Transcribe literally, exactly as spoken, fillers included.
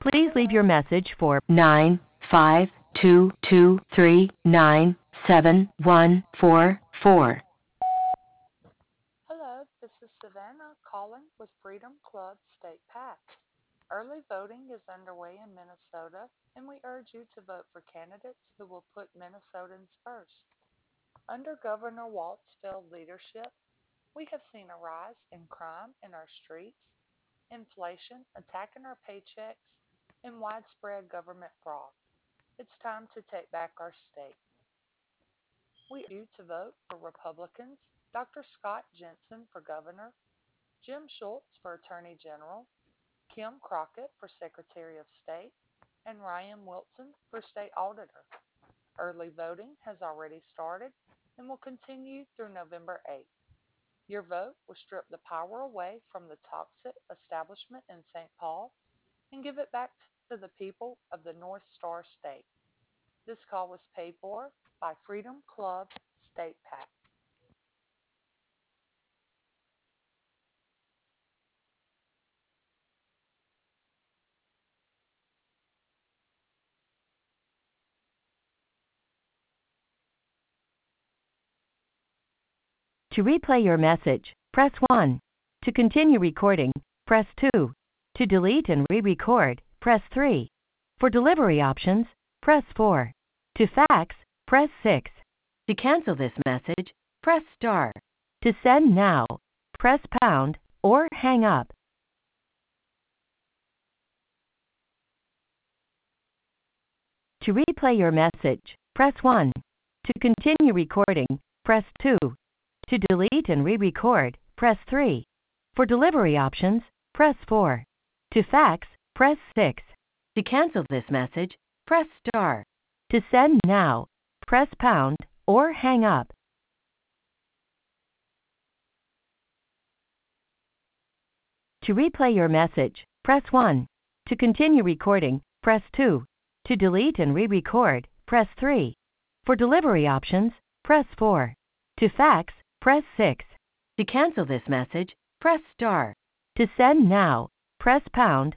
Please leave your message for nine five two two three nine seven one four four. Hello, this is Savannah calling with Freedom Club State PAC. Early voting is underway in Minnesota, and we urge you to vote for candidates who will put Minnesotans first. Under Governor Walt's failed leadership, we have seen a rise in crime in our streets, inflation attacking our paychecks, and widespread government fraud. It's time to take back our state. We urge you to vote for Republicans Doctor Scott Jensen for governor, Jim Schultz for Attorney General, Kim Crockett for Secretary of State, and Ryan Wilson for State Auditor. Early voting has already started and will continue through November eighth. Your vote will strip the power away from the toxic establishment in Saint Paul and give it back to the people of the North Star State. This call was paid for by Freedom Club State PAC. To replay your message, press one. To continue recording, press two. To delete and re-record, press three. For delivery options, press four. To fax, press six. To cancel this message, press star. To send now, press pound or hang up. To replay your message, press one. To continue recording, press two. To delete and re-record, press three. For delivery options, press four. To fax, press six. To cancel this message, press star. To send now, press pound or hang up. To replay your message, press one. To continue recording, press two. To delete and re-record, press three. For delivery options, press four. To fax, press six. To cancel this message, press star. To send now, press pound